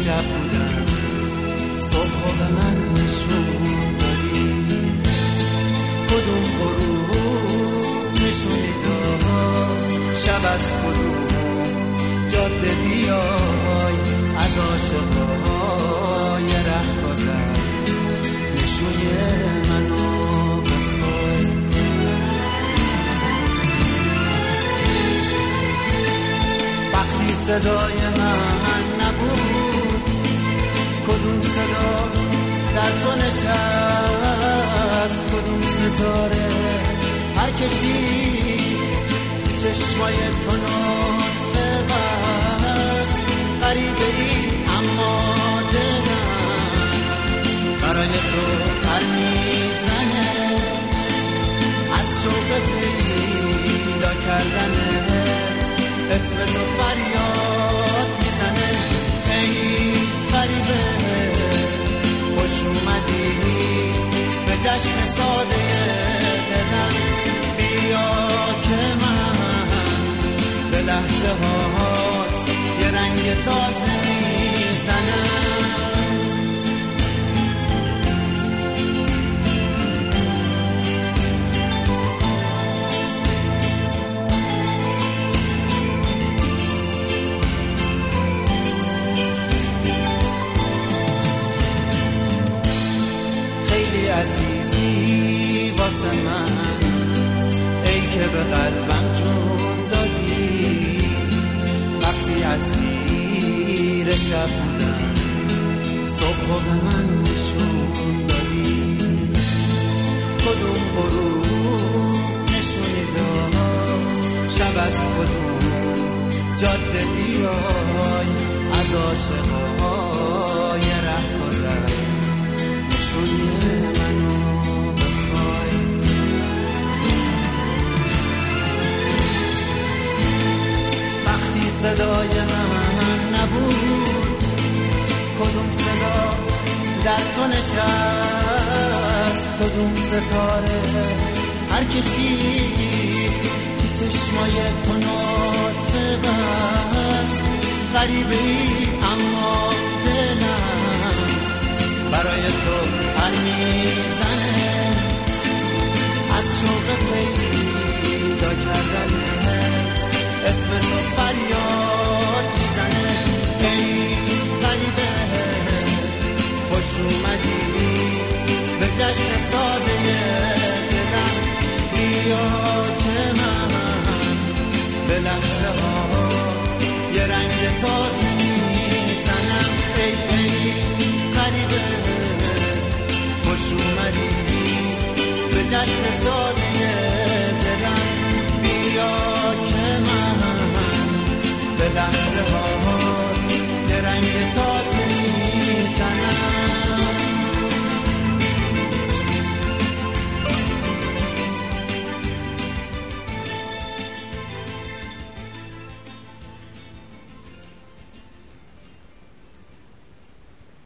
شب بودم، صبح به من نشون دادی. کدوم غروب نشونی داد، شب از کدوم جاده بیای، از عاشقای رهگذر نشونی منو بخوای. وقتی صدای من نبود، کدوم صدا در تو نشست، کدوم ستاره هر کشید چشمای تو نطفه بست. غریبه ای اما دلم برای تو پر میزنه، از شوق پیدا کردنه اسم تو فریاد میزنه. ای غریبه خوش اومدی به جشن ساده دلم، بیا که من به لحظه هات یه رنگ تازه میزنم. عزیزی واسه من، ای که به قلبم جون دادی. وقتی اسیر شب بودم، صبح به من نشون دادی. کدوم غروب نشونی داد، شب از کدوم جاده بیای، از عاشقای رهگذر نشونی منو بخوای. وقتی صدای من نبود، کدوم صدا در تو نشست، کدوم ستاره هر کشید چشمای تو نطفه بست. غریبه ای اما دلم برای تو پر میزنه، از شوق پیدا کردنه اسم تو فریاد میزنه. ای غریبه خوش اومدی به جشن ساده دلم، بیا که من به لحظه ها یه رنگ تازه میزنم. ای غریبه خوش اومدی به جشن ساده دلم، بیا که من به لحظه ها یه رنگ تازه